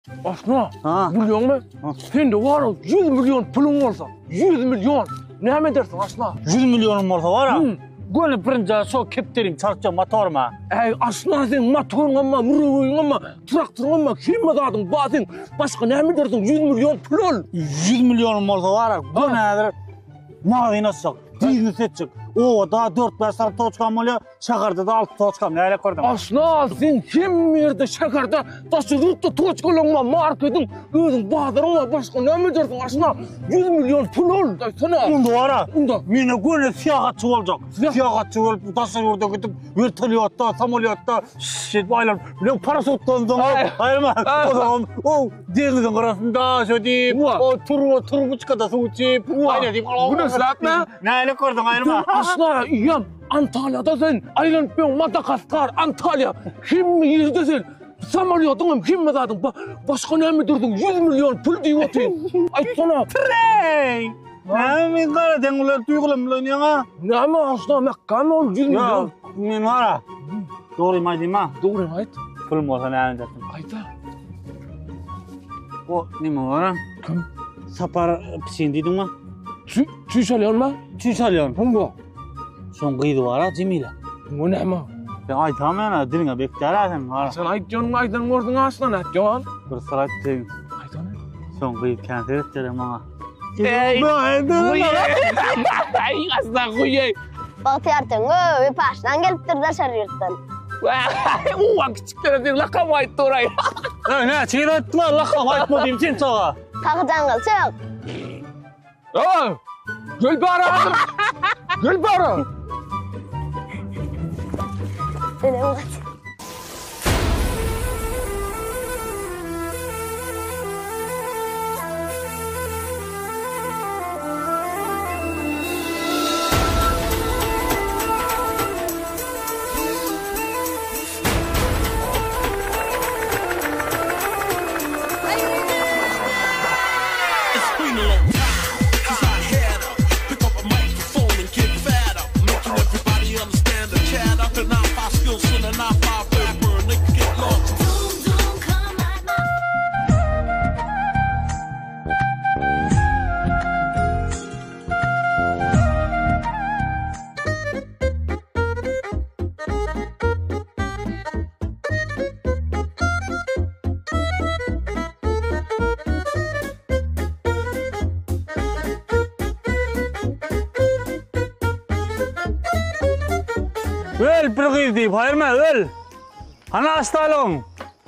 Aslında, Ha. biliyor musun? Sen de var o 100 milyon pulun olsa, 100 milyon. Ne mi dersin aslında? 100 milyonum olsa var ha. Hı. Gönül birinci so kepterim çarpacağım motoruma. Aslında sen motorun ama, mürüvün ama, traktörün ama, kim adadın, bazen başka ne mi dersin? 100 milyon pul ol. 100 milyonum olsa var ha. Gönül mağazayı açacak, biznes edecek. O da 4-5 saat toçkam oluyor, şakarda da 6 toçkam. Ne öyle gördüm? Aslında sen kim yerde şakarda taşırıp toçkolunma, marketin, özün bağdarınma, başka ne mi dersin? Aslında 100 milyon pul ol. Sana. Bunda var ha. Bunda. Mine gönül siyahatçı olacak. Siyahatçı olup taşırıp gidip vertolyotta, samolyotta, aylar. Bilen parasuttan sonra ayırma. O zaman o denizin arasında şöyle o turbuçkada su uçup ayla deyip. Bunu satma. Ne öyle gördün ayırma. Aslında iyiyim. Antalya'da sen, Aylanpiyong, Madagaskar, Antalya. Kim yerde sen? Samolyotun kim mi zadın? Başka ne mi durdun? 100 milyon pul diye otayım. Aytsana. Trey! Ne mi kara dengular duygulamla oynuyorsun ha? Ne mi aslında mekkan ol 100 Ya, milyon? men var ha. Doğru mu aytayım ha? Doğru mu ayt? Pulum olsa ne anlayacaksın? Ayta. O nime var ha? Kim? Sapar pisin deydin mi? Çiğ çalıyor mu? Çiğ çalıyorsun. Hongo. Son kıydı var ha Cemile. Bu ne mi? Ben aytam yana diline bekler ha sen var ha. Sen aytıyorsun aytan gördün aslında ne diyorsun? Bir sıra ettim. Aytan ne? Son kıydı kanser ettirim ha. Ey! Ay aslında kuyey. Bahtiyar Tengö bir paştan geliptir de şarjırttın. Ulan küçüklere değil lakam ayttı orayı. Ne çiğde etme Allah'ım aytma diyeyim sen sağa. Kalkacan kılçık. Gel bari hanım. Gel bari. Öyle mi kaç? Öl bir kıydı deyip hayırma öl. Ana hastalığın.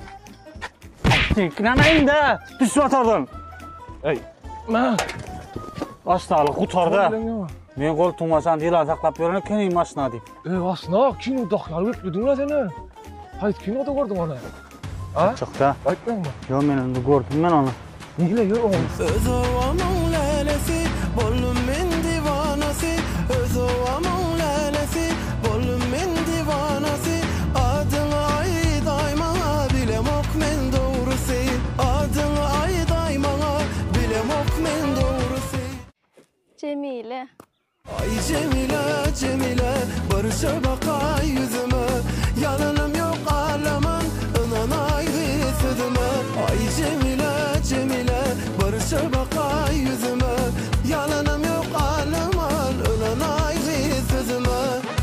Nanayın da düş motordan. Ey. Ma. Hastalık kurtardı. Men koltuğuma sen dilan saklap verene keneyim aslında deyip. Aslında kino daklar bekledin la seni. Hayır kinoda gördüm onu. Ha? Çok da. Aytmam mı? Yo men onu gördüm ben onu. Neyle yürü oğlum? Öz ovamın lelesi, bollum men divanası. Öz ovamın lelesi, bollum men divanası. Adını ay daymana, bilem ok men doğrusu. Adını ay daymana, bilem ok men doğrusu. Cemile. Ay Cemile, Cemile, barışa baka yüzüme. Yalanım yok ağlaman, inan ayrı sözüme. Ay Cemile, Cemile, barışa baka yüzüme. Yalanım yok ağlaman, inan ayrı sözüme.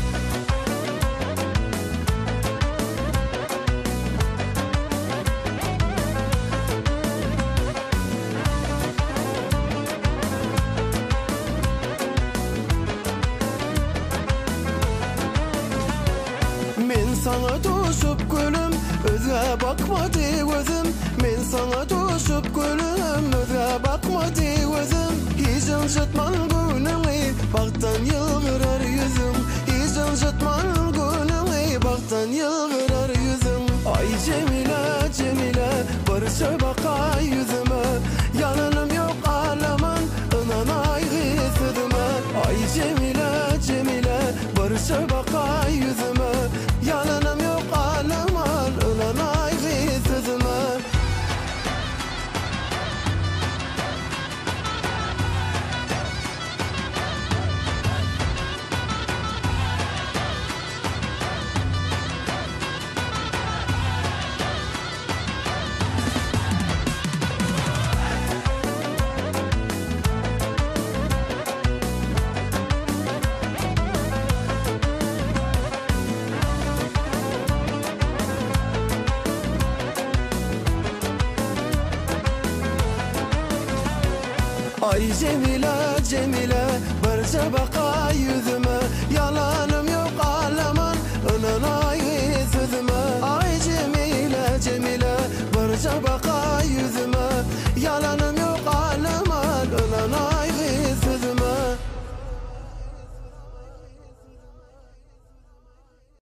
Men sana düşüp gülüm, özge bakmadı gözüm. Men sana düşüp gülüm, özge bakmadı gözüm. Hiç ıncıtman gününü, baktan yılgırar yüzüm. Hiç ıncıtman gününü, baktan yılgırar yüzüm. Ay Cemile, Cemile, barışa baka yüzüme. Yalanım yok ağlaman, inan ayrı sözüme. Ay Cemile, Cemile, barışa baka yüzüme. Yalanım yok ağlaman, inan ayrı sözüme. Ay Cemile Cemile barca baka